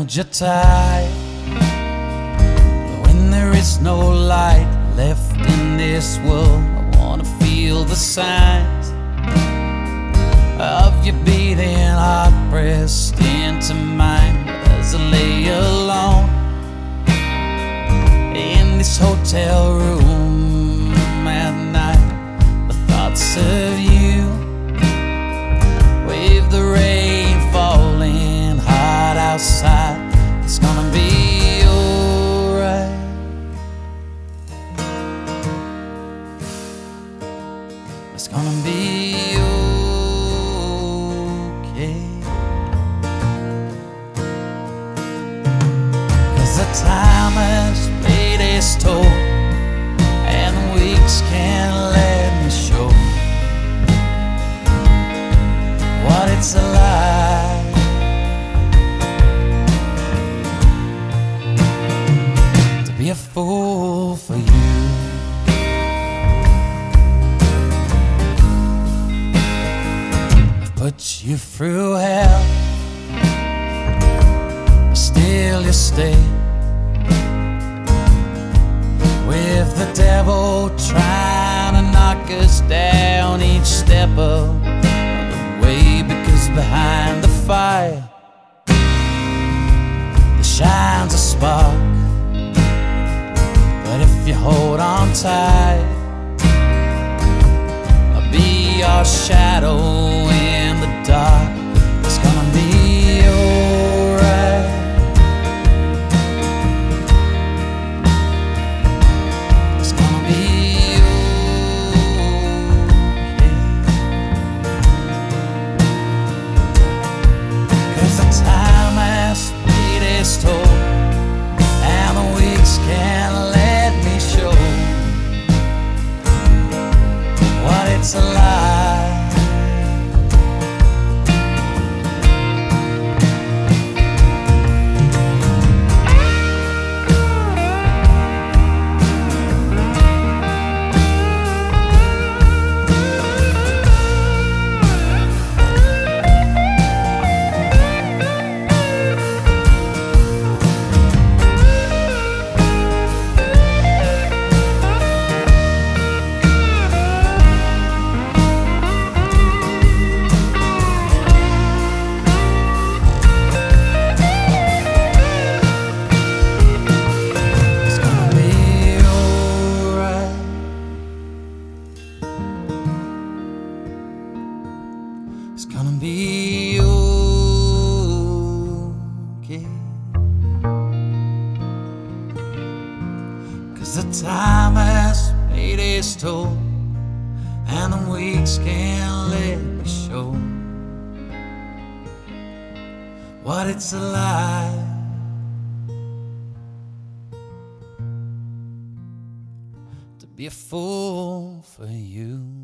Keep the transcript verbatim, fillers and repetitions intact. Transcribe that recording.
hold you tight. When there is no light left in this world, I wanna feel the signs of your beating heart pressed into mine as I lay alone in this hotel room at night. The thoughts of you, with the rain falling hard outside, it's gonna be alright. It's gonna be okay. 'Cause the time has played its toll, and the weeks can't let me show what it's like to be a fool for you. I've put you through hell, but still you stay, with the devil trying to knock us down each step of the way. Because behind the fire there shines a spark, but if you hold on tight, I'll be your shadow in the dark. It's gonna be alright. It's gonna be okay. 'Cause the time has played its toll, and the weeks can't let me show what it's like. It's gonna be okay. 'Cause the time has played its toll, and the weeks can't let me show what it's like to be a fool for you.